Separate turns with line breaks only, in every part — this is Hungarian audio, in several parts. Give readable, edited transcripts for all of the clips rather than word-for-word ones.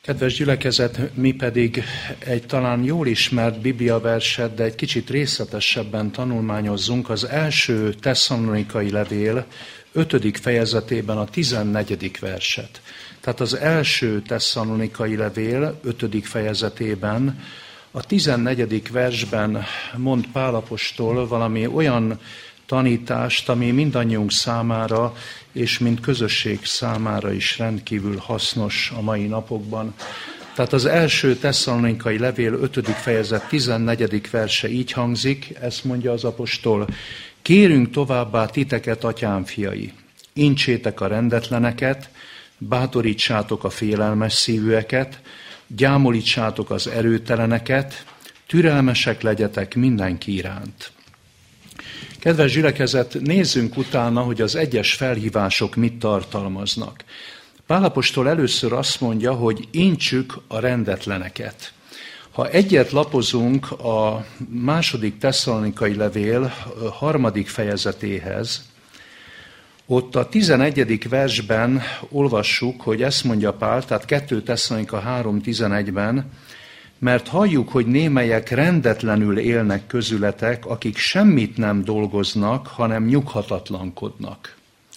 Kedves gyülekezet, mi pedig egy talán jól ismert bibliaverset, de egy kicsit részletesebben tanulmányozzunk az első Tesszalonikai levél 5. fejezetében a 14. verset. Tehát az első Tesszalonikai levél 5. fejezetében a 14. versben mond Pál apostol valami olyan tanítást, ami mindannyiunk számára és mint közösség számára is rendkívül hasznos a mai napokban. Tehát az első Tesszalonikai levél 5. fejezet 14. verse így hangzik, ezt mondja az apostol: kérünk továbbá titeket, atyám fiai, intsétek a rendetleneket, bátorítsátok a félelmes szívűeket, gyámolítsátok az erőteleneket, türelmesek legyetek mindenki iránt. Kedves gyülekezet, nézzünk utána, hogy az egyes felhívások mit tartalmaznak. Pál apostol először azt mondja, hogy intsük a rendetleneket. Ha egyet lapozunk a 2. Tesszalonikai levél 3. fejezetéhez, ott a 11. versben olvassuk, hogy ezt mondja Pál, tehát 2 Tesszalonika 3.11-ben, mert halljuk, hogy némelyek rendetlenül élnek közületek, akik semmit nem dolgoznak, hanem nyughatatlankodnak.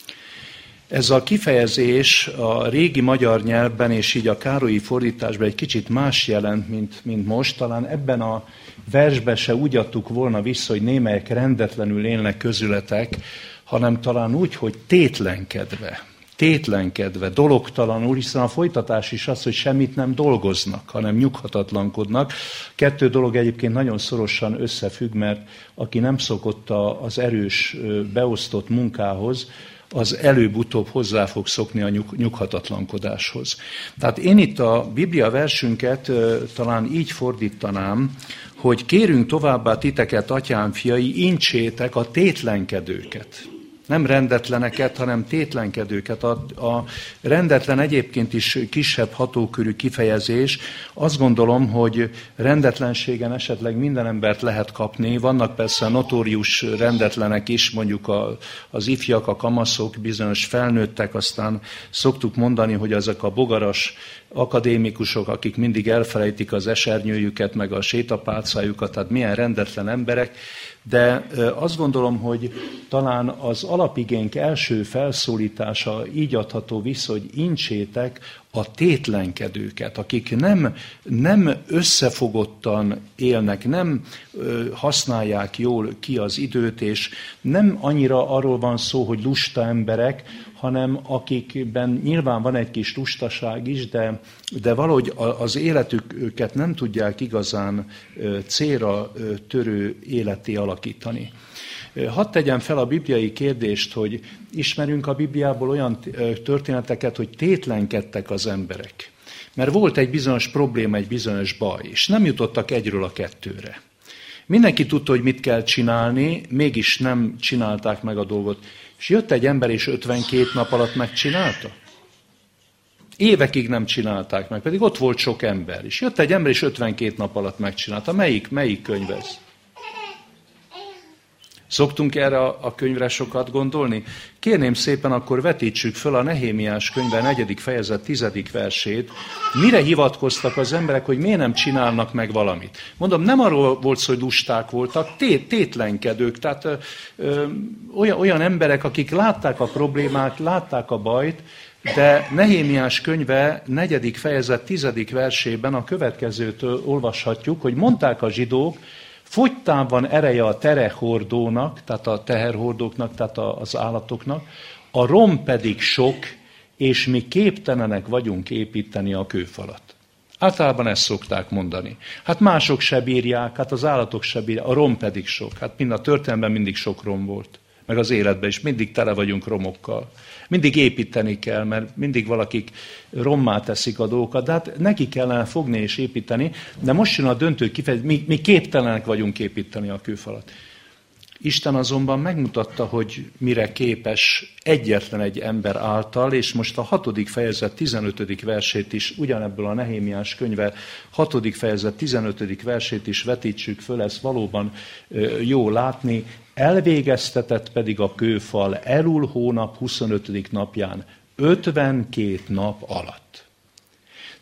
Ez a kifejezés a régi magyar nyelvben és így a károlyi fordításban egy kicsit más jelent, mint most. Talán ebben a versben se úgy adtuk volna vissza, hogy némelyek rendetlenül élnek közületek, hanem talán úgy, hogy tétlenkedve, dologtalanul, hiszen a folytatás is az, hogy semmit nem dolgoznak, hanem nyughatatlankodnak. Kettő dolog egyébként nagyon szorosan összefügg, mert aki nem szokott az erős, beosztott munkához, az előbb-utóbb hozzá fog szokni a nyughatatlankodáshoz. Tehát én itt a Biblia versünket talán így fordítanám, hogy kérünk továbbá titeket, atyám fiai, intsétek a tétlenkedőket. Nem rendetleneket, hanem tétlenkedőket. A rendetlen egyébként is kisebb hatókörű kifejezés. Azt gondolom, hogy rendetlenségen esetleg minden embert lehet kapni. Vannak persze notórius rendetlenek is, mondjuk az ifjak, a kamaszok, bizonyos felnőttek, aztán szoktuk mondani, hogy ezek a bogaras akadémikusok, akik mindig elfelejtik az esernyőjüket, meg a sétapálcájukat, tehát milyen rendetlen emberek, de azt gondolom, hogy talán az alapigénk első felszólítása így adható vissza, hogy intsétek a tétlenkedőket, akik nem összefogottan élnek, nem használják jól ki az időt, és nem annyira arról van szó, hogy lusta emberek, hanem akikben nyilván van egy kis lustaság is, de valahogy az életüket nem tudják igazán célra törő életé alakítani. Hadd tegyem fel a bibliai kérdést, hogy ismerünk a Bibliából olyan történeteket, hogy tétlenkedtek az emberek. Mert volt egy bizonyos probléma, egy bizonyos baj, és nem jutottak egyről a kettőre. Mindenki tudta, hogy mit kell csinálni, mégis nem csinálták meg a dolgot. És jött egy ember, és 52 nap alatt megcsinálta. Évekig nem csinálták meg, pedig ott volt sok ember. És jött egy ember, és 52 nap alatt megcsinálta. Melyik könyv ez? Szoktunk erre a könyvre sokat gondolni? Kérném szépen, akkor vetítsük föl a Nehémiás könyve 4. fejezet 10. versét. Mire hivatkoztak az emberek, hogy miért nem csinálnak meg valamit? Mondom, nem arról volt szó, hogy lusták voltak, tétlenkedők, tehát olyan emberek, akik látták a problémát, látták a bajt, de Nehémiás könyve 4. fejezet 10. versében a következőt olvashatjuk, hogy mondták a zsidók: fogytán van ereje a terehordónak, tehát a teherhordóknak, tehát az állatoknak, a rom pedig sok, és mi képtelenek vagyunk építeni a kőfalat. Általában ezt szokták mondani. Hát mások se bírják, hát az állatok se bírják, a rom pedig sok. Hát mind a történelemben mindig sok rom volt, meg az életben is mindig tele vagyunk romokkal. Mindig építeni kell, mert mindig valakik rommá teszik a dolgokat, de hát neki kellene fogni és építeni, de most jön a döntő kifejezés, mi képtelenek vagyunk építeni a kőfalat. Isten azonban megmutatta, hogy mire képes egyetlen egy ember által, és most a 6. fejezet 15. versét is, ugyanebből a Nehémiás könyve 6. fejezet 15. versét is vetítsük föl, ezt valóban jó látni. Elvégeztetett pedig a kőfal Elul hónap 25. napján, 52 nap alatt.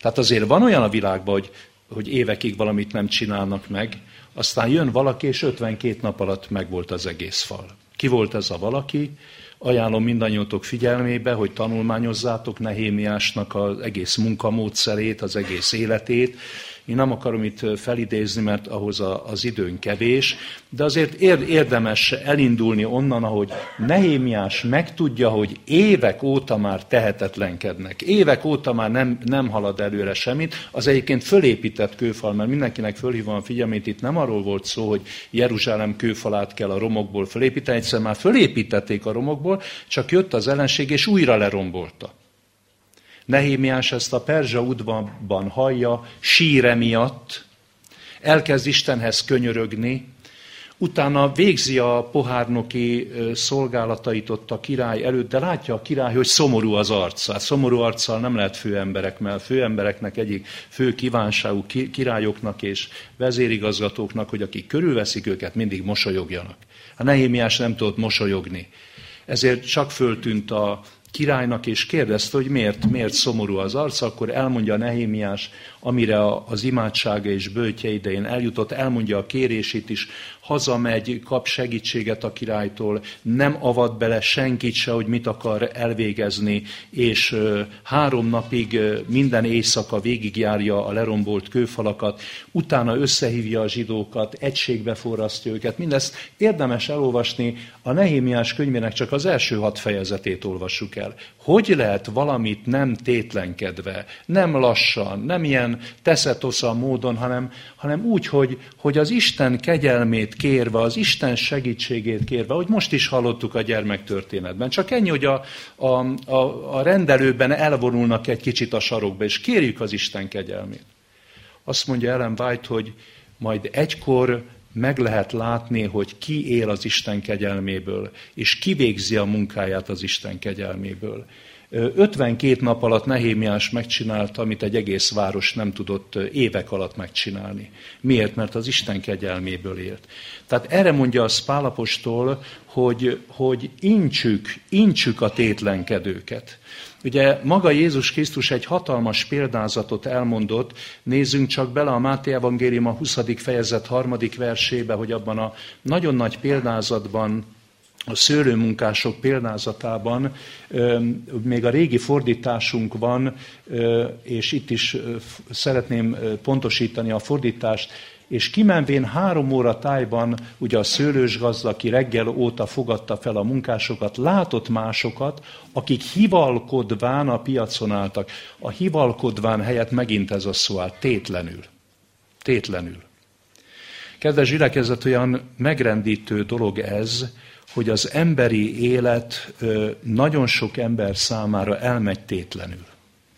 Tehát azért van olyan a világban, hogy évekig valamit nem csinálnak meg, aztán jön valaki, és 52 nap alatt megvolt az egész fal. Ki volt ez a valaki? Ajánlom mindannyiótok figyelmébe, hogy tanulmányozzátok Nehémiásnak az egész munkamódszerét, az egész életét. Én nem akarom itt felidézni, mert ahhoz az időn kevés, de azért érdemes elindulni onnan, ahogy Nehémiás megtudja, hogy évek óta már tehetetlenkednek. Évek óta már nem halad előre semmit. Az egyébként fölépített kőfal, mert mindenkinek fölhívom a figyelmét, itt nem arról volt szó, hogy Jeruzsálem kőfalát kell a romokból fölépíteni, egyszer már fölépítették a romokból, csak jött az ellenség, és újra lerombolta. Nehémiás ezt a perzsa udvarban hallja, sír emiatt, elkezd Istenhez könyörögni, utána végzi a pohárnoki szolgálatait ott a király előtt, de látja a király, hogy szomorú az arca. Szomorú arccal nem lehet főemberek, mert főembereknek egyik fő kívánságú királyoknak és vezérigazgatóknak, hogy akik körülveszik őket, mindig mosolyogjanak. A Nehémiás nem tudott mosolyogni. Ezért csak föltűnt a királynak, és kérdezte, hogy miért szomorú az arca, akkor elmondja Nehémiás, amire az imádsága és böjtje idején eljutott, elmondja a kérését is, hazamegy, kap segítséget a királytól, nem avat bele senkit se, hogy mit akar elvégezni, és 3 napig minden éjszaka végigjárja a lerombolt kőfalakat, utána összehívja a zsidókat, egységbe forrasztja őket. Mindezt érdemes elolvasni, a Nehémiás könyvének csak az első 6 fejezetét olvassuk el. Hogy lehet valamit nem tétlenkedve, nem lassan, nem ilyen teszetosza módon, hanem úgy, hogy az Isten kegyelmét kérve, az Isten segítségét kérve, hogy most is hallottuk a gyermektörténetben. Csak ennyi, hogy a rendelőben elvonulnak egy kicsit a sarokba, és kérjük az Isten kegyelmét. Azt mondja Ellen White, hogy majd egykor meg lehet látni, hogy ki él az Isten kegyelméből, és ki végzi a munkáját az Isten kegyelméből. 52 nap alatt Nehémiás megcsinálta, amit egy egész város nem tudott évek alatt megcsinálni. Miért? Mert az Isten kegyelméből élt. Tehát erre mondja a Pál apostol, hogy intsük a tétlenkedőket. Ugye maga Jézus Krisztus egy hatalmas példázatot elmondott, nézzünk csak bele a Máté evangélium a 20. fejezet 3. versébe, hogy abban a nagyon nagy példázatban, a szőlőmunkások példázatában, még a régi fordításunk van, és itt is szeretném pontosítani a fordítást, és kimenvén 3 óra tájban, ugye a szőlős gazda, aki reggel óta fogadta fel a munkásokat, látott másokat, akik hivalkodván a piacon álltak. A hivalkodván helyett megint ez a szó áll, tétlenül. Tétlenül. Kedves gyülekezet, olyan megrendítő dolog ez, hogy az emberi élet nagyon sok ember számára elmegy tétlenül.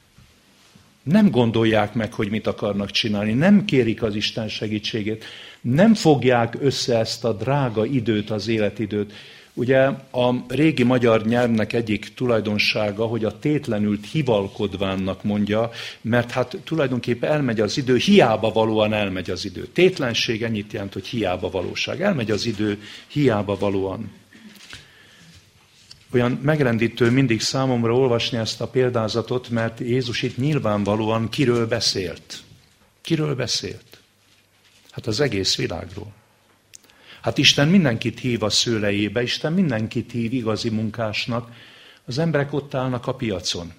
Nem gondolják meg, hogy mit akarnak csinálni, nem kérik az Isten segítségét, nem fogják össze ezt a drága időt, az életidőt. Ugye a régi magyar nyelvnek egyik tulajdonsága, hogy a tétlenült hivalkodvánnak mondja, mert hát tulajdonképpen elmegy az idő, hiába valóan elmegy az idő. Tétlenség ennyit jelent, hogy hiába valóság. Elmegy az idő, hiába valóan. Olyan megrendítő mindig számomra olvasni ezt a példázatot, mert Jézus itt nyilvánvalóan kiről beszélt. Kiről beszélt? Hát az egész világról. Hát Isten mindenkit hív a szőlejébe, Isten mindenkit hív igazi munkásnak. Az emberek ott állnak a piacon.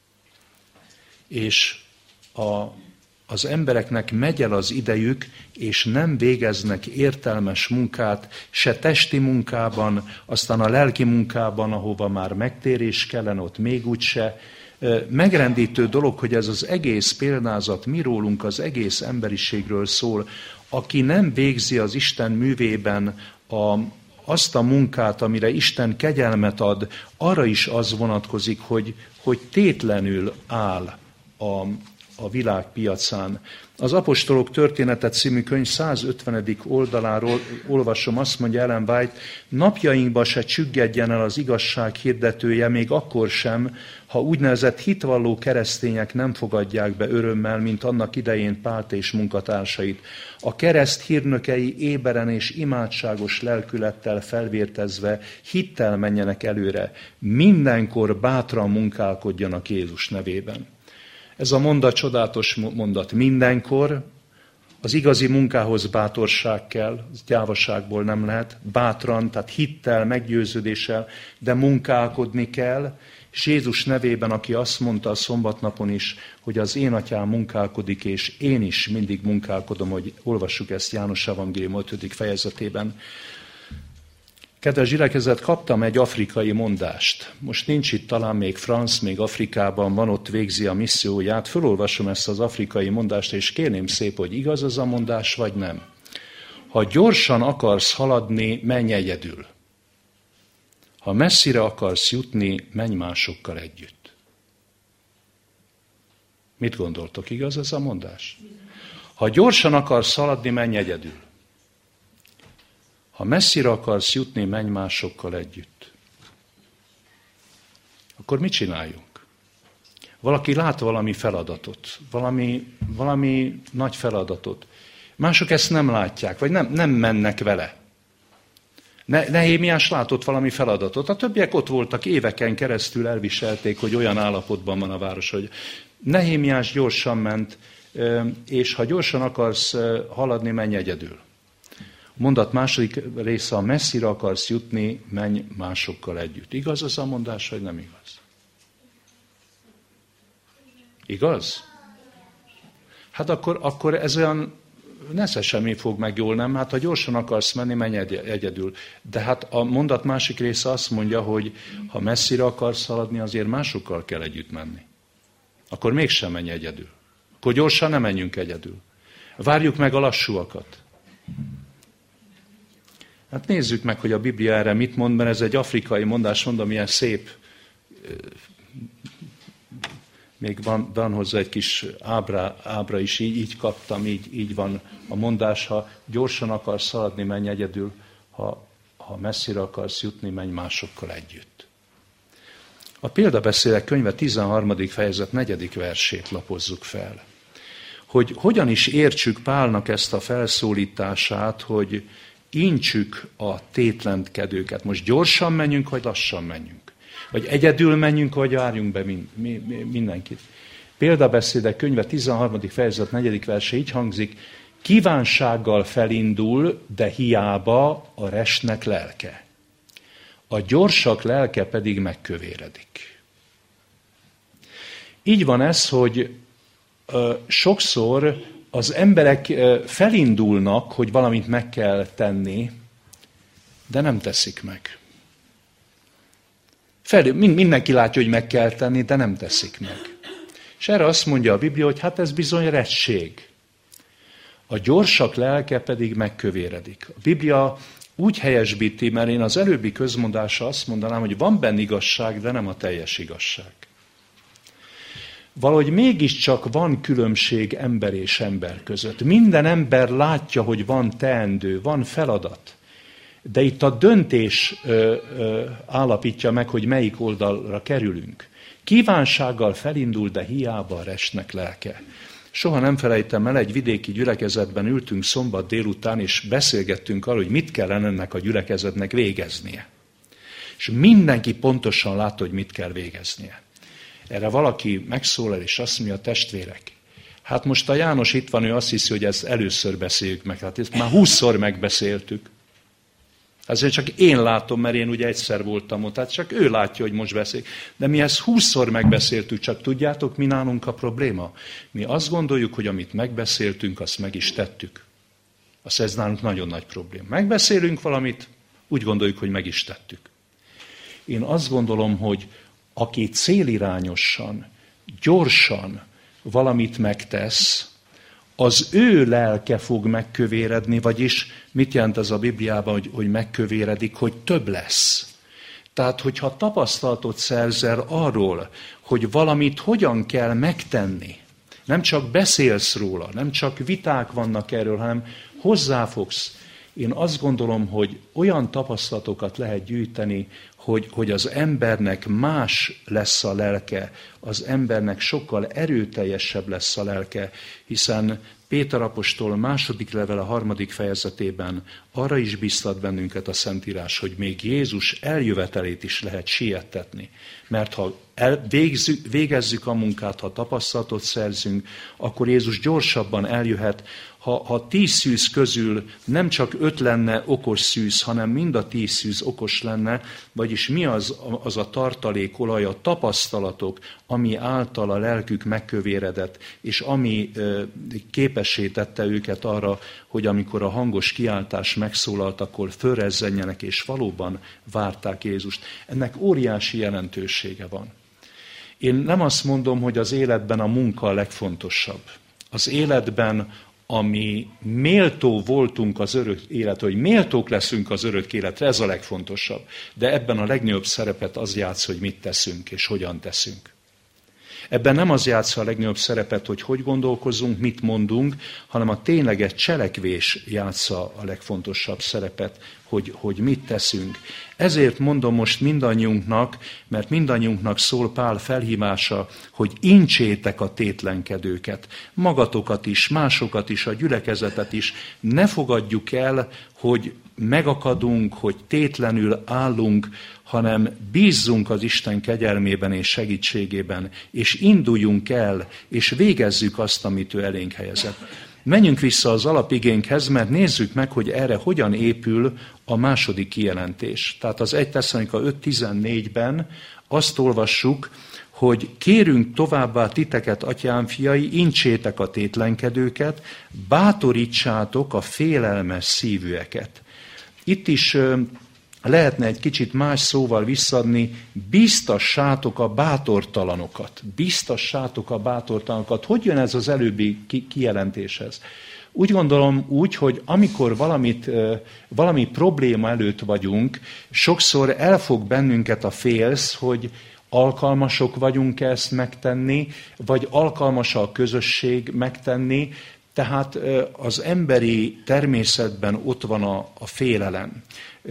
És az embereknek megy el az idejük, és nem végeznek értelmes munkát, se testi munkában, aztán a lelki munkában, ahova már megtérés kellene, ott még úgyse. Megrendítő dolog, hogy ez az egész példázat mi rólunk, az egész emberiségről szól. Aki nem végzi az Isten művében azt a munkát, amire Isten kegyelmet ad, arra is az vonatkozik, hogy tétlenül áll a világ piacán. Az Apostolok története című könyv 150. oldaláról olvasom, azt mondja Ellen White, napjainkban se csüggedjen el az igazság hirdetője, még akkor sem, ha úgynevezett hitvalló keresztények nem fogadják be örömmel, mint annak idején Pált és munkatársait. A kereszt hírnökei éberen és imádságos lelkülettel felvértezve hittel menjenek előre, mindenkor bátran munkálkodjanak Jézus nevében. Ez a mondat csodálatos mondat. Mindenkor az igazi munkához bátorság kell, az gyávaságból nem lehet, bátran, tehát hittel, meggyőződéssel, de munkálkodni kell, és Jézus nevében, aki azt mondta a szombatnapon is, hogy az én atyám munkálkodik, és én is mindig munkálkodom, hogy olvassuk ezt János Evangélium 5. fejezetében. Kedves gyülekezet, kaptam egy afrikai mondást. Most nincs itt talán még Franz, még Afrikában van, ott végzi a misszióját. Fölolvasom ezt az afrikai mondást, és kérném szép, hogy igaz az a mondás, vagy nem. Ha gyorsan akarsz haladni, menj egyedül. Ha messzire akarsz jutni, menj másokkal együtt. Mit gondoltok, igaz ez a mondás? Ha gyorsan akarsz haladni, menj egyedül. Ha messzire akarsz jutni, menj másokkal együtt. Akkor mit csináljunk? Valaki lát valami feladatot, valami nagy feladatot. Mások ezt nem látják, vagy nem mennek vele. Nehémiás látott valami feladatot. A többiek ott voltak, éveken keresztül elviselték, hogy olyan állapotban van a város, hogy Nehémiás gyorsan ment, és ha gyorsan akarsz haladni, menj egyedül. A mondat második része, ha messzire akarsz jutni, menj másokkal együtt. Igaz az a mondás, vagy nem igaz? Igaz? Hát akkor ez olyan nesze semmi fog meg jól, nem? Hát ha gyorsan akarsz menni, menj egyedül. De hát a mondat másik része azt mondja, hogy ha messzire akarsz haladni, azért másokkal kell együtt menni. Akkor mégsem menj egyedül. Akkor gyorsan nem menjünk egyedül. Várjuk meg a lassúakat. Hát nézzük meg, hogy a Biblia erre mit mond, mert ez egy afrikai mondás, mondom, ilyen szép, még van hozzá egy kis ábra is, így kaptam, így van a mondás, ha gyorsan akarsz szaladni, menj egyedül, ha messzire akarsz jutni, menj másokkal együtt. A Példabeszédek könyve 13. fejezet 4. versét lapozzuk fel. Hogy hogyan is értsük Pálnak ezt a felszólítását, hogy intsük a tétlenkedőket. Most gyorsan menjünk, vagy lassan menjünk? Vagy egyedül menjünk, vagy várjunk be mindenkit? Példabeszédek könyve 13. fejezet 4. verse így hangzik, kívánsággal felindul, de hiába a resnek lelke. A gyorsak lelke pedig megkövéredik. Így van ez, hogy sokszor az emberek felindulnak, hogy valamit meg kell tenni, de nem teszik meg. Mindenki látja, hogy meg kell tenni, de nem teszik meg. És erre azt mondja a Biblia, hogy hát ez bizony rettség. A gyorsak lelke pedig megkövéredik. A Biblia úgy helyesbíti, mert én az előbbi közmondásra azt mondanám, hogy van benne igazság, de nem a teljes igazság. Valahogy mégiscsak van különbség ember és ember között. Minden ember látja, hogy van teendő, van feladat. De itt a döntés állapítja meg, hogy melyik oldalra kerülünk. Kívánsággal felindul, de hiába a resnek lelke. Soha nem felejtem el, egy vidéki gyülekezetben ültünk szombat délután, és beszélgettünk arról, hogy mit kellene ennek a gyülekezetnek végeznie. És mindenki pontosan látta, hogy mit kell végeznie. Erre valaki megszólal, és azt mondja, testvérek, hát most a János itt van, ő azt hiszi, hogy ezt először beszéljük meg. Hát ezt már 20-szor megbeszéltük. Ezért csak én látom, mert én ugye egyszer voltam ott, tehát csak ő látja, hogy most beszél. De mi ezt 20-szor megbeszéltük, csak tudjátok, mi nálunk a probléma? Mi azt gondoljuk, hogy amit megbeszéltünk, azt meg is tettük. Azt ez nálunk nagyon nagy probléma. Megbeszélünk valamit, úgy gondoljuk, hogy meg is tettük. Én azt gondolom, hogy aki célirányosan, gyorsan valamit megtesz, az ő lelke fog megkövéredni, vagyis mit jelent ez a Bibliában, hogy megkövéredik, hogy több lesz. Tehát, hogyha tapasztalatot szerzel arról, hogy valamit hogyan kell megtenni, nem csak beszélsz róla, nem csak viták vannak erről, hanem hozzáfogsz. Én azt gondolom, hogy olyan tapasztalatokat lehet gyűjteni, hogy az embernek más lesz a lelke, az embernek sokkal erőteljesebb lesz a lelke, hiszen Péter apostol második levele 3. fejezetében arra is biztat bennünket a Szentírás, hogy még Jézus eljövetelét is lehet siettetni. Mert ha végezzük a munkát, ha tapasztalatot szerzünk, akkor Jézus gyorsabban eljöhet. Ha 10 szűz közül nem csak 5 lenne okos szűz, hanem mind a 10 szűz okos lenne, vagyis mi az a tartalékolaj, a tapasztalatok, ami által a lelkük megkövéredett, és ami képessé tette őket arra, hogy amikor a hangos kiáltás megszólalt, akkor fölrezzenjenek, és valóban várták Jézust. Ennek óriási jelentősége van. Én nem azt mondom, hogy az életben a munka a legfontosabb. Az életben, ami méltó voltunk az örök életre, hogy méltók leszünk az örök életre, ez a legfontosabb. De ebben a legnagyobb szerepet az játsz, hogy mit teszünk és hogyan teszünk. Ebben nem az játsza a legnagyobb szerepet, hogy gondolkozunk, mit mondunk, hanem a tényleges cselekvés játsza a legfontosabb szerepet, hogy mit teszünk. Ezért mondom most mindannyiunknak, mert mindannyiunknak szól Pál felhívása, hogy incsétek a tétlenkedőket, magatokat is, másokat is, a gyülekezetet is. Ne fogadjuk el, hogy megakadunk, hogy tétlenül állunk, hanem bízzunk az Isten kegyelmében és segítségében, és induljunk el, és végezzük azt, amit ő elénk helyezett. Menjünk vissza az alapigénkhez, mert nézzük meg, hogy erre hogyan épül a második kijelentés. Tehát az 1 Tesszalonika 5.14-ben azt olvassuk, hogy kérünk továbbá titeket, atyám fiai, incsétek a tétlenkedőket, bátorítsátok a félelmes szívűeket. Itt is lehetne egy kicsit más szóval visszadni, bíztassátok a bátortalanokat. Bíztassátok a bátortalanokat. Hogy jön ez az előbbi kijelentéshez? Úgy gondolom úgy, hogy amikor valami probléma előtt vagyunk, sokszor elfog bennünket a félsz, hogy alkalmasok vagyunk ezt megtenni, vagy alkalmas a közösség megtenni, tehát az emberi természetben ott van a félelem.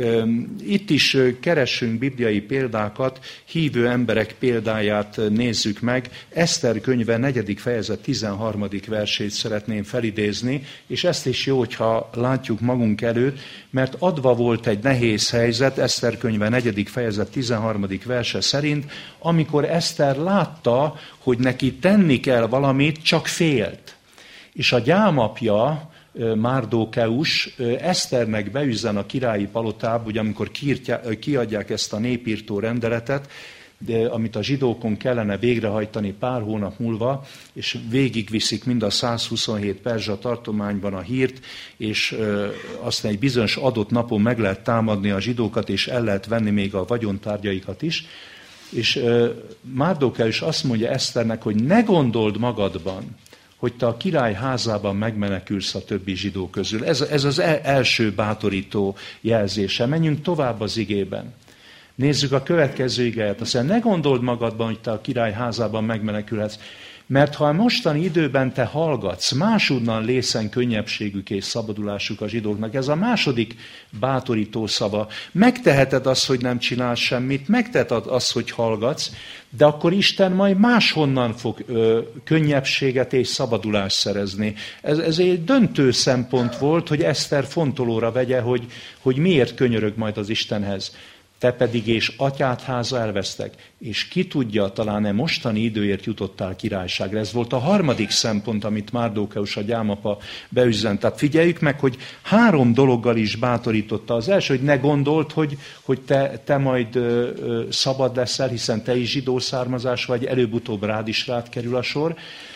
Itt is keressünk bibliai példákat, hívő emberek példáját nézzük meg. Eszter könyve 4. fejezet 13. versét szeretném felidézni, és ezt is jó, hogyha látjuk magunk előtt, mert adva volt egy nehéz helyzet, Eszter könyve 4. fejezet 13. verse szerint, amikor Eszter látta, hogy neki tenni kell valamit, csak félt. És a gyámapja, Márdókeus Eszternek beüzen a királyi palotába, ugye amikor kiadják ezt a népírtó rendeletet, amit a zsidókon kellene végrehajtani pár hónap múlva, és végigviszik mind a 127 perzsa tartományban a hírt, és aztán egy bizonyos adott napon meg lehet támadni a zsidókat, és el lehet venni még a vagyontárgyaikat is. És Márdókeus azt mondja Eszternek, hogy ne gondold magadban, hogy te a király házában megmenekülsz a többi zsidó közül. Ez az első bátorító jelzése. Menjünk tovább az igében. Nézzük a következő igéjét. Azt mondja, ne gondold magadban, hogy te a király házában megmenekülhetsz, mert ha a mostani időben te hallgatsz, másodnan lészen könnyebbségük és szabadulásuk a zsidóknak. Ez a második bátorító szava. Megteheted azt, hogy nem csinálsz semmit, megteheted azt, hogy hallgatsz, de akkor Isten majd máshonnan fog könnyebbséget és szabadulást szerezni. Ez egy döntő szempont volt, hogy Eszter fontolóra vegye, hogy miért könyörög majd az Istenhez. Te pedig és atyád háza elvesztek, és ki tudja, talán mostani időért jutottál királyságra. Ez volt a harmadik szempont, amit Márdókeus a gyámapa beüzent. Tehát figyeljük meg, hogy 3 dologgal is bátorította. Az első, hogy ne gondold, hogy te majd szabad leszel, hiszen te is zsidó származás vagy, előbb-utóbb rád kerül a sor.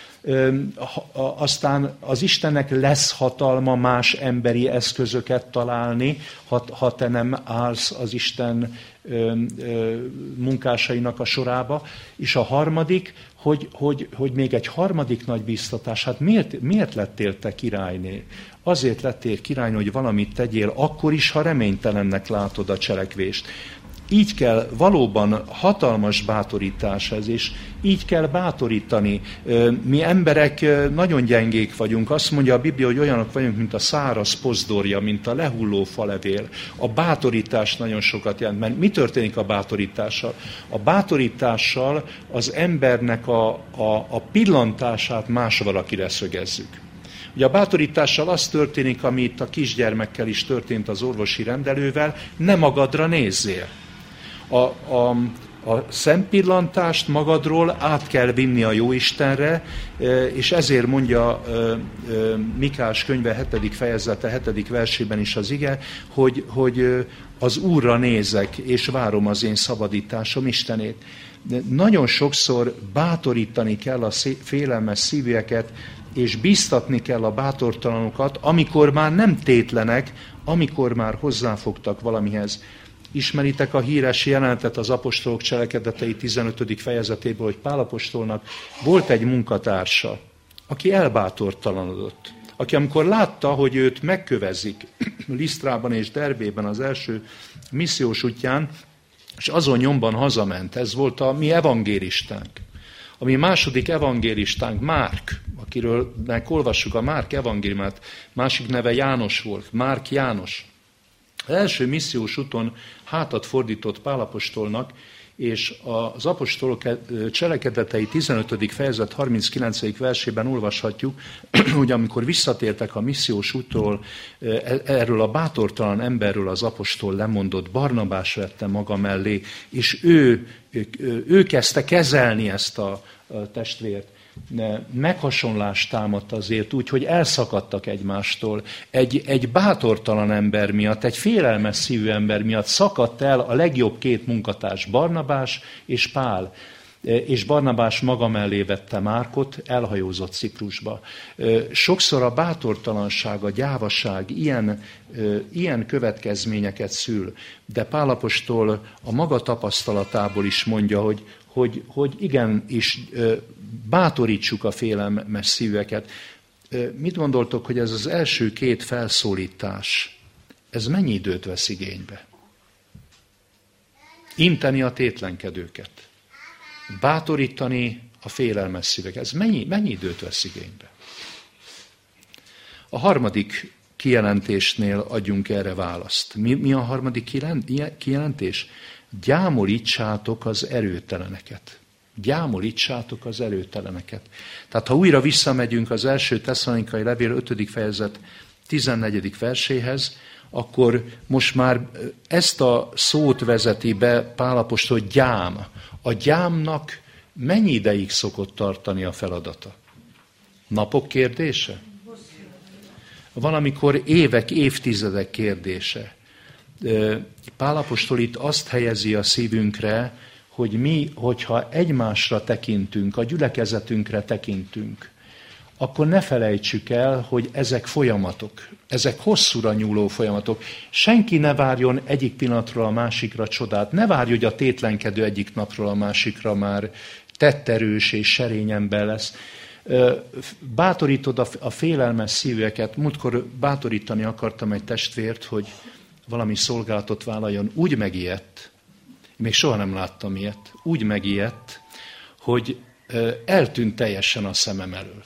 Aztán az Istennek lesz hatalma más emberi eszközöket találni, ha te nem állsz az Isten munkásainak a sorába. És a harmadik, hogy még egy harmadik nagy bíztatás, hát miért lettél te királyné? Azért lettél királyné, hogy valamit tegyél, akkor is, ha reménytelennek látod a cselekvést. így kell valóban hatalmas bátorítás ez, és így kell bátorítani. Mi emberek nagyon gyengék vagyunk. Azt mondja a Biblia, hogy olyanok vagyunk, mint a száraz pozdorja, mint a lehulló falevél. A bátorítás nagyon sokat jelent. Mert mi történik a bátorítással? A bátorítással az embernek a pillantását más valakire szögezzük. Ugye a bátorítással az történik, ami itt a kisgyermekkel is történt az orvosi rendelővel, ne magadra nézzél. A szempillantást magadról át kell vinni a Jóistenre, és ezért mondja Mikás könyve 7. fejezete 7. versében is az ige, hogy az Úrra nézek, és várom az én szabadításom Istenét. De nagyon sokszor bátorítani kell a félelmes szívűeket, és bíztatni kell a bátortalanokat, amikor már nem tétlenek, amikor már hozzáfogtak valamihez. Ismeritek a híres jelenetet az apostolok cselekedetei 15. fejezetéből, hogy Pál apostolnak volt egy munkatársa, aki elbátortalanodott. Aki amikor látta, hogy őt megkövezik Lisztrában és Derbében az első missziós útján, és azon nyomban hazament. Ez volt a mi evangélistánk. A mi második evangélistánk Márk, akiről olvassuk a Márk evangéliumát, másik neve János volt, Márk János. Az első missziós úton hátat fordított Pál apostolnak, és az apostolok cselekedetei 15. fejezet 39. versében olvashatjuk, hogy amikor visszatértek a missziós útról, erről a bátortalan emberről az apostol lemondott, Barnabás vette maga mellé, és ő kezdte kezelni ezt a testvért. Meghasonlást támadt azért úgy, hogy elszakadtak egymástól. Egy bátortalan ember miatt, egy félelmes szívű ember miatt szakadt el a legjobb két munkatárs, Barnabás és Pál. És Barnabás maga mellé vette Márkot, elhajózott Ciprusba. Sokszor a bátortalanság, a gyávaság ilyen következményeket szül, de Pál apostol a maga tapasztalatából is mondja, hogy igenis bátorítsuk a félelmes szíveket. Mit gondoltok, hogy ez az első két felszólítás, ez mennyi időt vesz igénybe? Inteni a tétlenkedőket, bátorítani a félelmes szíveket. Ez mennyi időt vesz igénybe? A harmadik kijelentésnél adjunk erre választ. Mi a harmadik kijelentés? Gyámolítsátok az erőteleneket. Gyámolítsátok az erőteleneket. Tehát ha újra visszamegyünk az első Tesszalonikai levél 5. fejezet 14. verséhez, akkor most már ezt a szót vezeti be Pál apostol, hogy gyám. A gyámnak mennyi ideig szokott tartani a feladata? Napok kérdése? Valamikor évek, évtizedek kérdése. Pál apostol itt azt helyezi a szívünkre, hogy mi, hogyha egymásra tekintünk, a gyülekezetünkre tekintünk, akkor ne felejtsük el, hogy ezek folyamatok, ezek hosszúra nyúló folyamatok. Senki ne várjon egyik pillanatról a másikra csodát, ne várj, hogy a tétlenkedő egyik napról a másikra már tetterős és serény ember lesz. Bátorítod a félelmes szíveket. Múltkor bátorítani akartam egy testvért, hogy valami szolgálatot vállaljon. Úgy megijedt, még soha nem láttam ilyet, úgy megijedt, hogy eltűnt teljesen a szemem elől.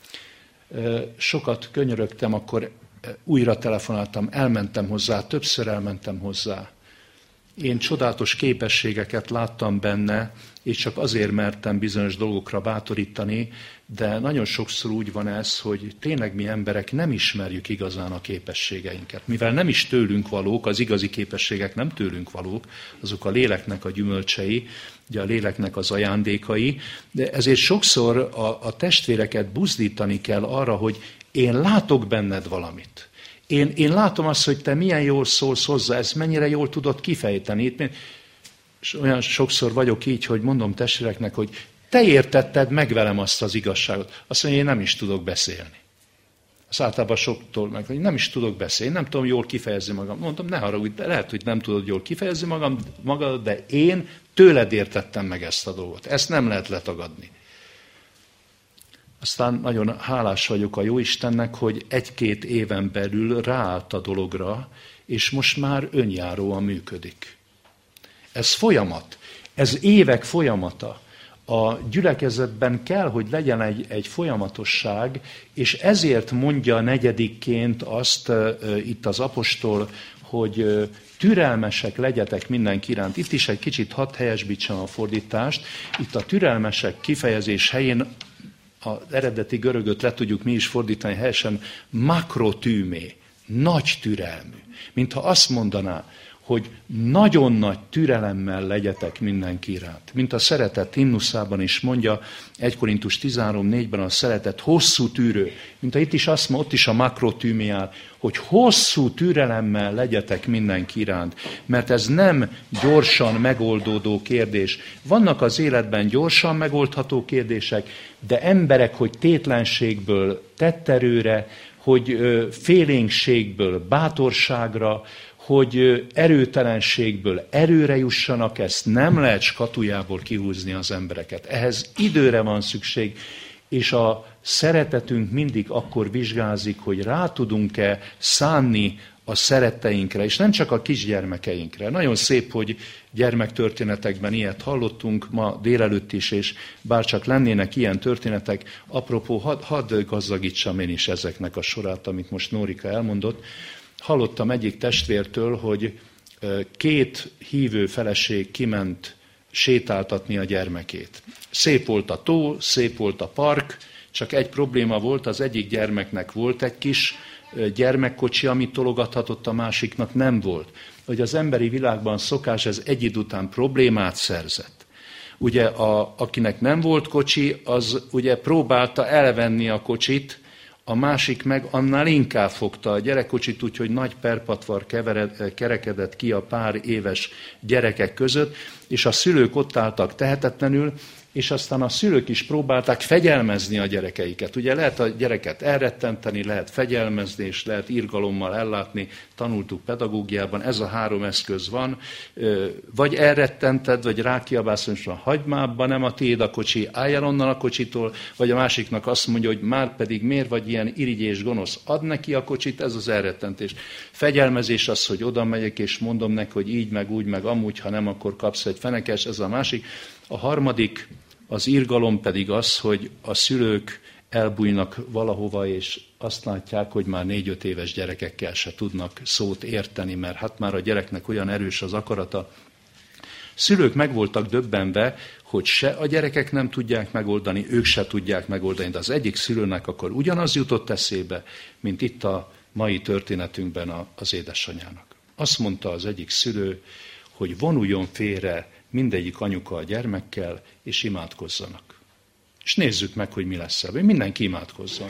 Sokat könyörögtem, akkor újra telefonáltam, elmentem hozzá, többször elmentem hozzá. Én csodálatos képességeket láttam benne, és csak azért mertem bizonyos dolgokra bátorítani, de nagyon sokszor úgy van ez, hogy tényleg mi emberek nem ismerjük igazán a képességeinket. Mivel nem is tőlünk valók, az igazi képességek nem tőlünk valók, azok a léleknek a gyümölcsei, ugye a léleknek az ajándékai, de ezért sokszor a testvéreket buzdítani kell arra, hogy én látok benned valamit. Én látom azt, hogy te milyen jól szólsz hozzá, ezt mennyire jól tudod kifejteni. És olyan sokszor vagyok így, hogy mondom testvéreknek, hogy te értetted meg velem azt az igazságot. Azt mondja, én nem is tudok beszélni. Azt általában soktól meg, hogy nem is tudok beszélni, nem tudom jól kifejezni magam. Mondtam, ne haragudj, de lehet, hogy nem tudod jól kifejezni magad, de én tőled értettem meg ezt a dolgot. Ezt nem lehet letagadni. Aztán nagyon hálás vagyok a Jóistennek, hogy 1-2 éven belül ráállt a dologra, és most már önjáróan működik. Ez folyamat. Ez évek folyamata. A gyülekezetben kell, hogy legyen egy folyamatosság, és ezért mondja negyedikként azt itt az apostol, hogy türelmesek legyetek mindenki iránt. Itt is egy kicsit hadd helyesbítsem a fordítást. Itt a türelmesek kifejezés helyén az eredeti görögöt le tudjuk mi is fordítani helyesen, makrotűmé, nagy türelmű. Mintha azt mondaná, hogy nagyon nagy türelemmel legyetek mindenki iránt. Mint a szeretet himnuszában is mondja, 1 Korintus 13:4-ben a szeretet hosszú tűrő. Mint itt is azt mondja, ott is a makrotűmé áll, hogy hosszú türelemmel legyetek mindenki iránt. Mert ez nem gyorsan megoldódó kérdés. Vannak az életben gyorsan megoldható kérdések, de emberek, hogy tétlenségből tetterőre, hogy félénkségből bátorságra, hogy erőtelenségből erőre jussanak, ezt nem lehet skatujából kihúzni az embereket. Ehhez időre van szükség, és a szeretetünk mindig akkor vizsgázik, hogy rá tudunk-e szánni a szeretteinkre, és nem csak a kisgyermekeinkre. Nagyon szép, hogy gyermektörténetekben ilyet hallottunk ma délelőtt is, és bárcsak lennének ilyen történetek, apropó, hadd gazdagítsam én is ezeknek a sorát, amit most Nórika elmondott. Hallottam egyik testvértől, hogy 2 hívő feleség kiment sétáltatni a gyermekét. Szép volt a tó, szép volt a park, csak egy probléma volt, az egyik gyermeknek volt egy kis gyermekkocsi, amit tologathatott, a másiknak nem volt. Hogy az emberi világban szokás, ez egy idő után problémát szerzett. Ugye akinek nem volt kocsi, az ugye próbálta elvenni a kocsit, a másik meg annál inkább fogta a gyerekkocsit, úgyhogy nagy perpatvar kerekedett ki a pár éves gyerekek között, és a szülők ott álltak tehetetlenül, és aztán a szülők is próbálták fegyelmezni a gyerekeiket. Ugye lehet a gyereket elrettenteni, lehet fegyelmezni, és lehet irgalommal ellátni, tanultuk pedagógiában, ez a 3 eszköz van, vagy elrettented, vagy rákiabálsz, hogy hagyd már abba, nem a tiéd a kocsi, állj el onnan a kocsitól, vagy a másiknak azt mondja, hogy már pedig miért vagy ilyen irigy és gonosz, add neki a kocsit, ez az elrettentés. Fegyelmezés az, hogy oda megyek, és mondom neki, hogy így, meg úgy, meg amúgy, ha nem, akkor kapsz egy fenekes, ez a másik. A harmadik, az irgalom pedig az, hogy a szülők elbújnak valahova, és azt látják, hogy már 4-5 éves gyerekekkel se tudnak szót érteni, mert hát már a gyereknek olyan erős az akarata. Szülők meg voltak döbbenve, hogy se a gyerekek nem tudják megoldani, ők se tudják megoldani, de az egyik szülőnek akkor ugyanaz jutott eszébe, mint itt a mai történetünkben az édesanyának. Azt mondta az egyik szülő, hogy vonuljon félre mindegyik anyuka a gyermekkel, és imádkozzanak. És nézzük meg, hogy mi lesz ebből. Mindenki imádkozzon.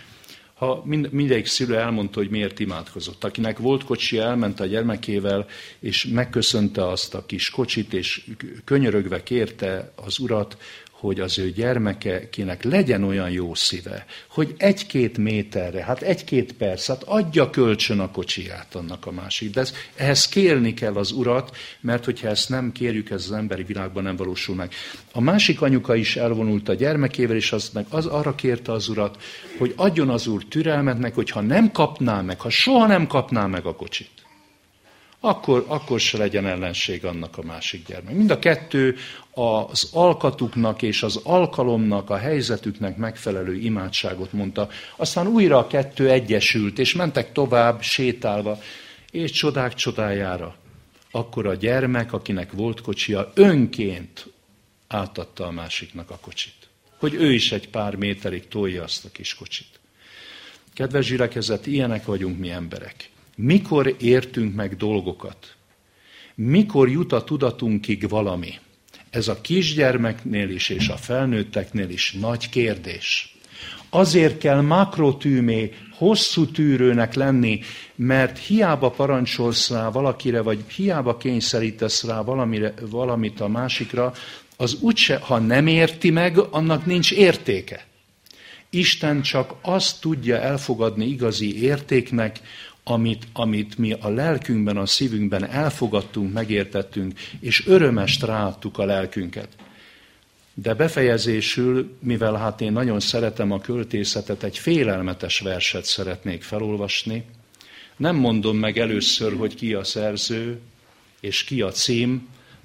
Ha mindegyik szülő elmondta, hogy miért imádkozott. Akinek volt kocsia, elment a gyermekével, és megköszönte azt a kis kocsit, és könyörögve kérte az Urat, hogy az ő gyermekekének legyen olyan jó szíve, hogy 1-2 méterre, hát 1-2 perc, hát adja kölcsön a kocsiját annak a másik. De ehhez kérni kell az Urat, mert hogyha ezt nem kérjük, ez az emberi világban nem valósul meg. A másik anyuka is elvonult a gyermekével, és arra kérte az Urat, hogy adjon az Úr türelmet, hogyha nem kapná meg, ha soha nem kapná meg a kocsit, akkor se legyen ellenség annak a másik gyermek. Mind a kettő az alkatuknak és az alkalomnak, a helyzetüknek megfelelő imádságot mondta. Aztán újra a kettő egyesült, és mentek tovább sétálva, és csodák csodájára. Akkor a gyermek, akinek volt kocsia, önként átadta a másiknak a kocsit. Hogy ő is egy pár méterig tolja azt a kis kocsit. Kedves gyülekezet, ilyenek vagyunk mi emberek. Mikor értünk meg dolgokat? Mikor jut a tudatunkig valami? Ez a kisgyermeknél is és a felnőtteknél is nagy kérdés. Azért kell makrotűmé, hosszú tűrőnek lenni, mert hiába parancsolsz rá valakire, vagy hiába kényszerítesz rá valamit a másikra, az úgyse, ha nem érti meg, annak nincs értéke. Isten csak azt tudja elfogadni igazi értéknek, amit mi a lelkünkben, a szívünkben elfogadtunk, megértettünk, és örömest ráadtuk a lelkünket. De befejezésül, mivel hát én nagyon szeretem a költészetet, egy félelmetes verset szeretnék felolvasni. Nem mondom meg először, hogy ki a szerző, és ki a cím,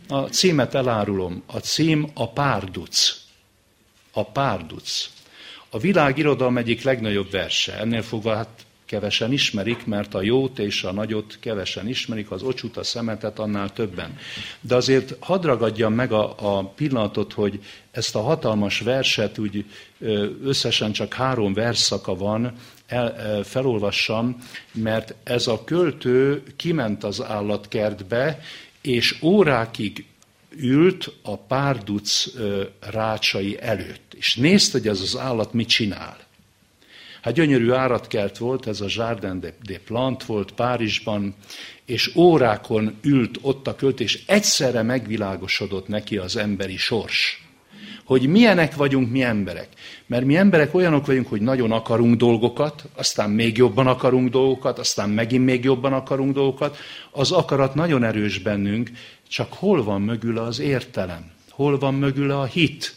A címet elárulom. A cím a Párduc. A Párduc. A világirodalom egyik legnagyobb verse. Ennél fogva hát kevesen ismerik, mert a jót és a nagyot kevesen ismerik, az ocsút, a szemetet annál többen. De azért hadd ragadjam meg a pillanatot, hogy ezt a hatalmas verset, úgy összesen csak 3 versszaka van, felolvassam, mert ez a költő kiment az állatkertbe, és órákig ült a Párduc rácsai előtt, és nézte, hogy ez az állat mit csinál. Hát gyönyörű állatkert volt, ez a Jardin des Plantes volt Párizsban, és órákon ült ott a költő, és egyszerre megvilágosodott neki az emberi sors. Hogy milyenek vagyunk mi emberek. Mert mi emberek olyanok vagyunk, hogy nagyon akarunk dolgokat, aztán még jobban akarunk dolgokat, aztán megint még jobban akarunk dolgokat. Az akarat nagyon erős bennünk, csak hol van mögüle az értelem? Hol van mögüle a hit?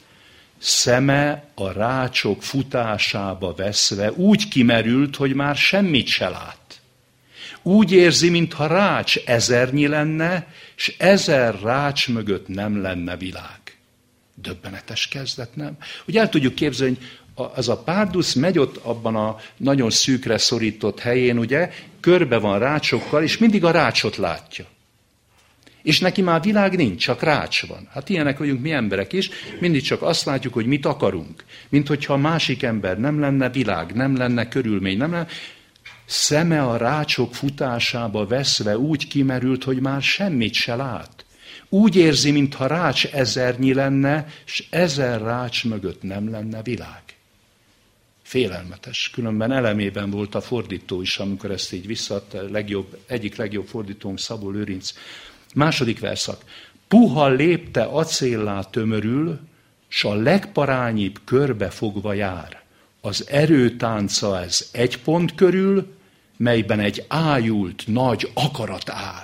Szeme a rácsok futásába veszve úgy kimerült, hogy már semmit se lát. Úgy érzi, mintha rács ezernyi lenne, és 1000 rács mögött nem lenne világ. Döbbenetes kezdet, nem? Ugye el tudjuk képzelni, hogy az a Párduc megy ott abban a nagyon szűkre szorított helyén, ugye, körbe van rácsokkal, és mindig a rácsot látja. És neki már világ nincs, csak rács van. Hát ilyenek vagyunk mi emberek is, mindig csak azt látjuk, hogy mit akarunk. Mint hogyha a másik ember nem lenne világ, nem lenne körülmény, nem lenne. Szeme a rácsok futásába veszve úgy kimerült, hogy már semmit se lát. Úgy érzi, mintha rács ezernyi lenne, és 1000 rács mögött nem lenne világ. Félelmetes. Különben elemében volt a fordító is, amikor ezt így visszaadta, egyik legjobb fordítónk Szabó Lőrinc. 2. verszak. Puha lépte acéllá tömörül, s a legparányibb körbe fogva jár. Az erőtánca ez egy pont körül, melyben egy ájult nagy akarat áll.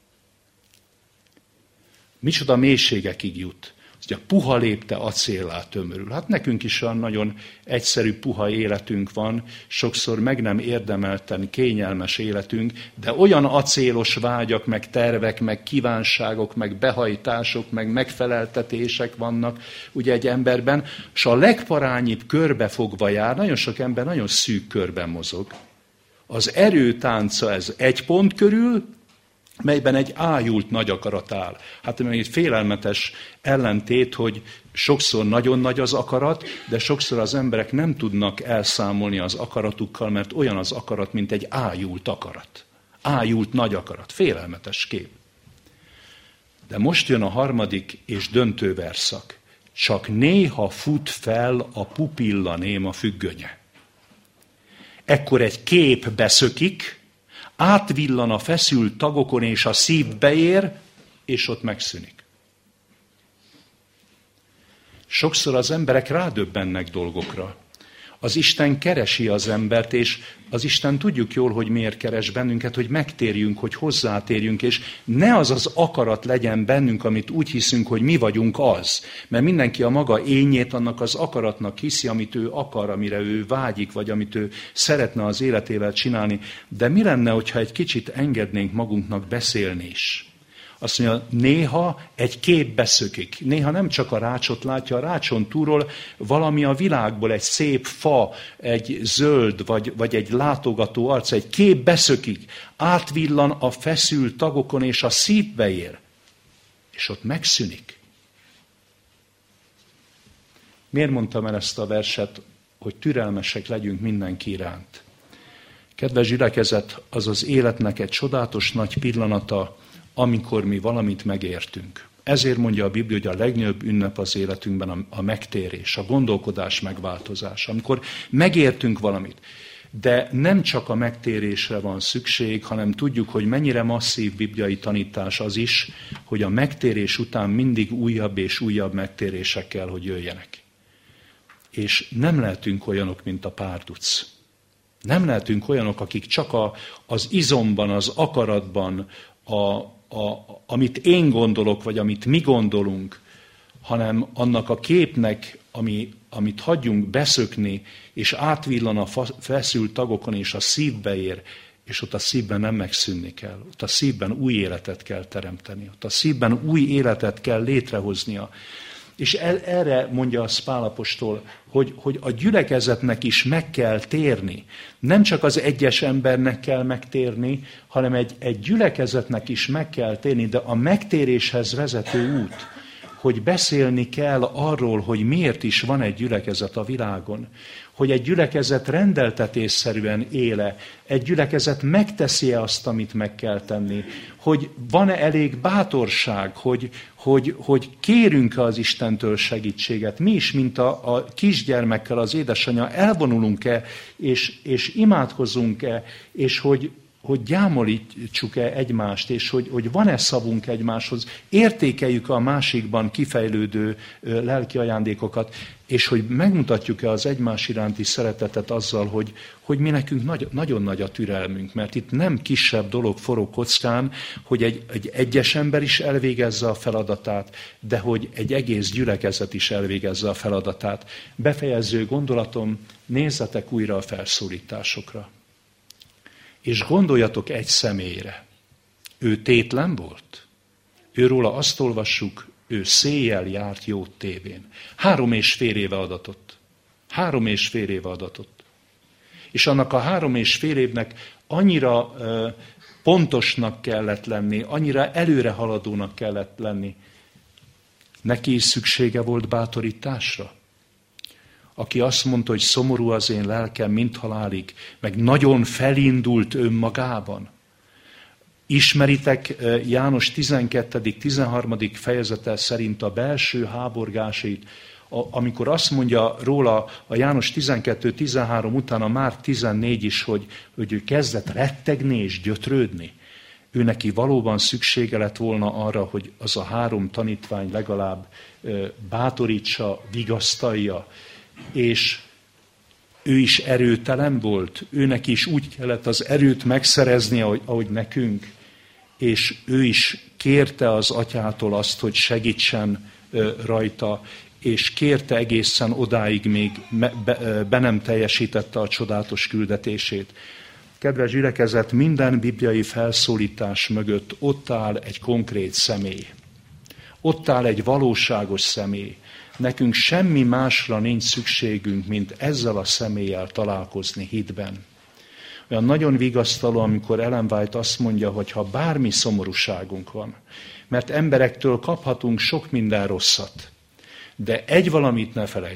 Micsoda mélységekig jut. Ugye puha lépte acéllá tömörül. Hát nekünk is olyan nagyon egyszerű, puha életünk van, sokszor meg nem érdemelten kényelmes életünk, de olyan acélos vágyak, meg tervek, meg kívánságok, meg behajtások, meg megfeleltetések vannak ugye egy emberben, és a legparányibb körbe fogva jár, nagyon sok ember nagyon szűk körben mozog. Az erőtánca ez egy pont körül, melyben egy ájult nagy akarat áll. Hát egy félelmetes ellentét, hogy sokszor nagyon nagy az akarat, de sokszor az emberek nem tudnak elszámolni az akaratukkal, mert olyan az akarat, mint egy ájult akarat. Ájult nagy akarat. Félelmetes kép. De most jön a 3. és döntő verszak. Csak néha fut fel a pupilla néma függönye. Ekkor egy kép beszökik, átvillan a feszült tagokon, és a szívbe ér, és ott megszűnik. Sokszor az emberek rádöbbennek dolgokra. Az Isten keresi az embert, és az Isten tudjuk jól, hogy miért keres bennünket, hogy megtérjünk, hogy hozzátérjünk, és ne az az akarat legyen bennünk, amit úgy hiszünk, hogy mi vagyunk az. Mert mindenki a maga énjét annak az akaratnak hiszi, amit ő akar, amire ő vágyik, vagy amit ő szeretne az életével csinálni. De mi lenne, hogyha egy kicsit engednénk magunknak beszélni is? Azt mondja, néha egy kép beszökik. Néha nem csak a rácsot látja, a rácson túlról valami a világból, egy szép fa, egy zöld, vagy egy látogató arc, egy kép beszökik, átvillan a feszült tagokon, és a szívbe ér. És ott megszűnik. Miért mondtam el ezt a verset, hogy türelmesek legyünk mindenki iránt? Kedves gyülekezet, az az életnek egy csodálatos nagy pillanata, amikor mi valamit megértünk. Ezért mondja a Biblia, hogy a legnagyobb ünnep az életünkben a megtérés, a gondolkodás megváltozása. Amikor megértünk valamit, de nem csak a megtérésre van szükség, hanem tudjuk, hogy mennyire masszív bibliai tanítás az is, hogy a megtérés után mindig újabb és újabb megtérések kell, hogy jöjjenek. És nem lehetünk olyanok, mint a Párduc. Nem lehetünk olyanok, akik csak az izomban, az akaratban, amit én gondolok, vagy amit mi gondolunk, hanem annak a képnek, amit hagyjunk beszökni, és átvillan a feszült tagokon, és a szívbe ér, és ott a szívben nem megszűnni kell. Ott a szívben új életet kell teremteni. Ott a szívben új életet kell létrehoznia. És erre mondja a Pál apostol, hogy a gyülekezetnek is meg kell térni. Nem csak az egyes embernek kell megtérni, hanem egy gyülekezetnek is meg kell térni, de a megtéréshez vezető út, hogy beszélni kell arról, hogy miért is van egy gyülekezet a világon, hogy egy gyülekezet rendeltetésszerűen éle, egy gyülekezet megteszi-e azt, amit meg kell tenni, hogy van-e elég bátorság, hogy kérünk-e az Istentől segítséget. Mi is, mint a kisgyermekkel az édesanyja, elvonulunk-e, és imádkozunk-e, és hogy gyámolítsuk-e egymást, és hogy van-e szavunk egymáshoz, értékeljük a másikban kifejlődő lelki ajándékokat, és hogy megmutatjuk-e az egymás iránti szeretetet azzal, hogy mi nekünk nagyon nagy a türelmünk, mert itt nem kisebb dolog forog kockán, hogy egy egyes ember is elvégezze a feladatát, de hogy egy egész gyülekezet is elvégezze a feladatát. Befejező gondolatom, nézzetek újra a felszólításokra. És gondoljatok egy személyre. Ő tétlen volt? Őróla azt olvassuk, ő széjjel járt jót tévén. 3,5 éve adatott. 3,5 éve adatott. És annak a 3,5 évnek annyira pontosnak kellett lenni, annyira előrehaladónak kellett lenni. Neki is szüksége volt bátorításra? Aki azt mondta, hogy szomorú az én lelkem, mint halálig, meg nagyon felindult önmagában. Ismeritek János 12.-13. fejezete szerint a belső háborgásait, amikor azt mondja róla a János 12.13 utána már 14 is, hogy ő kezdett rettegni és gyötrődni. Ő neki valóban szüksége lett volna arra, hogy az a 3 tanítvány legalább bátorítsa, vigasztalja, és ő is erőtelen volt, őnek is úgy kellett az erőt megszerezni, ahogy nekünk, és ő is kérte az atyától azt, hogy segítsen rajta, és kérte egészen odáig, még be nem teljesítette a csodálatos küldetését. Kedves gyülekezet, minden bibliai felszólítás mögött ott áll egy konkrét személy. Ott áll egy valóságos személy. Nekünk semmi másra nincs szükségünk, mint ezzel a személlyel találkozni hitben. Olyan nagyon vigasztaló, amikor Ellen White azt mondja, hogy ha bármi szomorúságunk van, mert emberektől kaphatunk sok minden rosszat, de egy valamit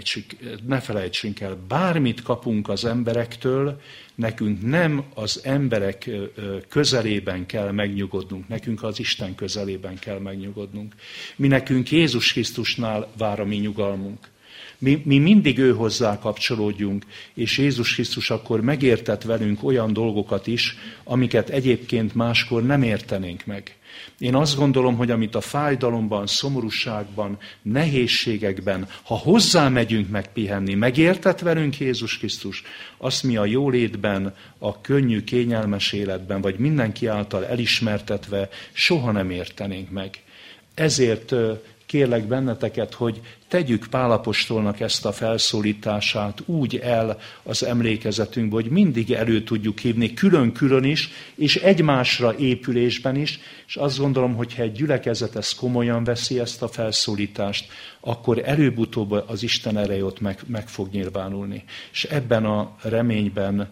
ne felejtsünk el, bármit kapunk az emberektől, nekünk nem az emberek közelében kell megnyugodnunk, nekünk az Isten közelében kell megnyugodnunk. Mi nekünk Jézus Krisztusnál vár a mi nyugalmunk. Mi mindig ő hozzá kapcsolódjunk, és Jézus Krisztus akkor megértett velünk olyan dolgokat is, amiket egyébként máskor nem értenénk meg. Én azt gondolom, hogy amit a fájdalomban, szomorúságban, nehézségekben, ha hozzámegyünk megpihenni, megértett velünk Jézus Krisztus, azt mi a jólétben, a könnyű, kényelmes életben, vagy mindenki által elismertetve soha nem értenénk meg. Ezért kérlek benneteket, hogy tegyük Pál apostolnak ezt a felszólítását úgy el az emlékezetünkbe, hogy mindig elő tudjuk hívni, külön-külön is, és egymásra épülésben is, és azt gondolom, hogy ha egy gyülekezet ezt komolyan veszi, ezt a felszólítást, akkor előbb-utóbb az Isten ereje ott meg fog nyilvánulni. És ebben a reményben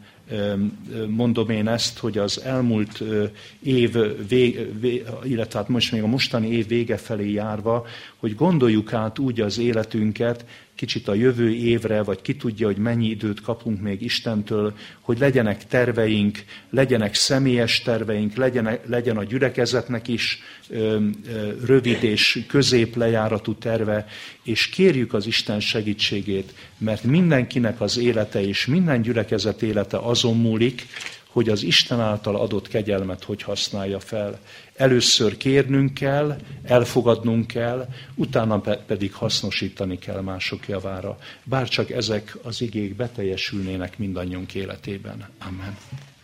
mondom én ezt, hogy az elmúlt év, illetve hát most még a mostani év vége felé járva, hogy gondoljuk át úgy az életünket, kicsit a jövő évre, vagy ki tudja, hogy mennyi időt kapunk még Istentől, hogy legyenek terveink, legyenek személyes terveink, legyen a gyülekezetnek is rövid és középlejáratú terve, és kérjük az Isten segítségét, mert mindenkinek az élete és minden gyülekezet élete azon múlik, hogy az Isten által adott kegyelmet hogy használja fel. Először kérnünk kell, elfogadnunk kell, utána pedig hasznosítani kell mások javára. Bárcsak ezek az igék beteljesülnének mindannyiunk életében. Amen.